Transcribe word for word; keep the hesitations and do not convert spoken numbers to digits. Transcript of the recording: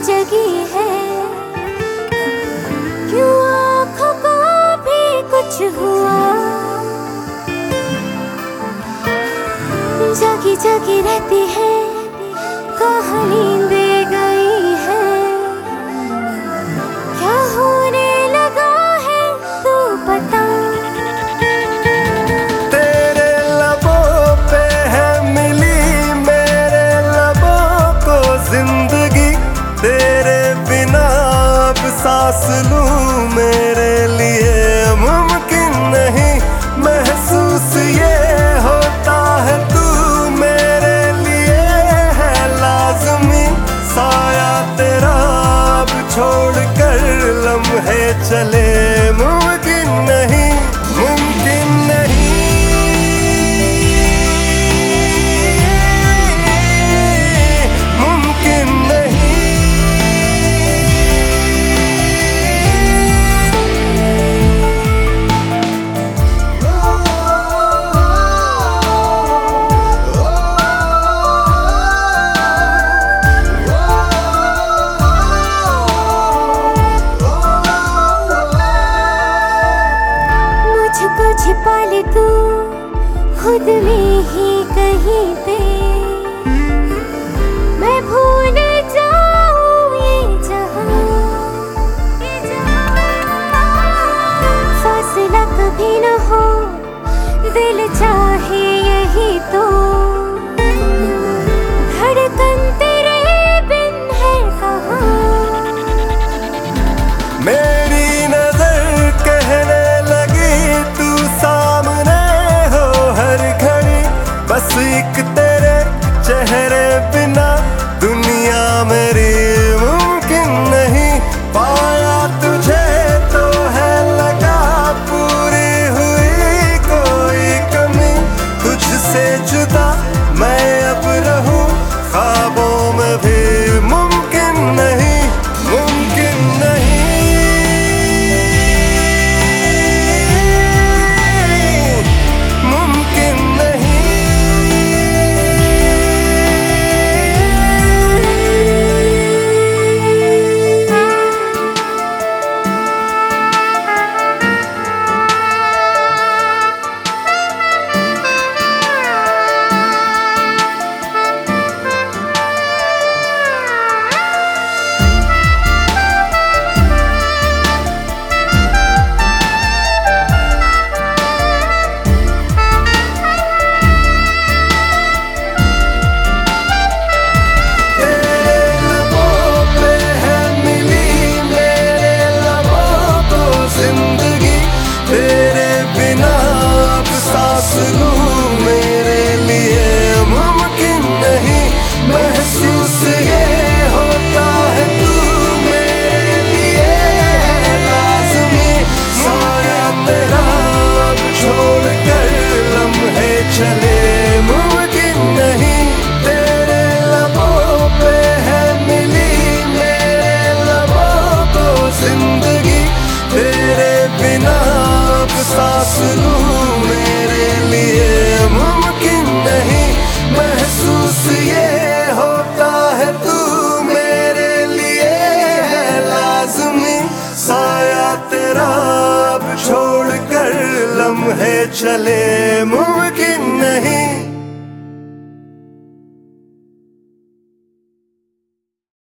जगी है, क्यों आँखों को भी कुछ हुआ। जगी जगी रहती है, कहाँ नींद गई है, क्या होने लगा है तू बता। तेरे लबों पे है मिली मेरे लबों को जिंदगी, तेरे बिना अब सांस लूं मेरे लिए मुमकिन नहीं। महसूस ये होता है तू मेरे लिए है लाज़मी, साया तेरा अब छोड़ कर लम्हे चले मुमकिन नहीं, मुमकिन नहीं। मुझको छिपा ले तू खुद में ही कहीं पे, मैं भूल जाऊं ये जहां। फासला कभी न हो, दिल चाहे यही तो, धड़कन तेरे बिन है कहाँ। मेरी नजर कहने लगी तू सामने हो हर घड़ी, बस एक तेरे चेहरे बिना दुनिया मेरी मुमकिन नहीं। पाया तुझे तो है लगा पूरी हुई कोई कमी, तुझसे जुदा मैं अब रहूं ख्वाबों में भी मुमकिन नहीं, मुमकिन नहीं। तेरे बिना अब सांस लूं मेरे लिए मुमकिन नहीं। महसूस ये होता है तू मेरे लिए लाज़मी, साया तेरा अब छोड़ कर लम्हे चले मुमकिन नहीं। तेरे लबों पे है मिली मेरे लबों को जिंदगी, तेरे बिना सांस लूं मेरे लिए मुमकिन नहीं। महसूस ये होता है तू मेरे लिए है लाज़मी, साया तेरा अब छोड़ कर लम्हे चले मुमकिन नहीं।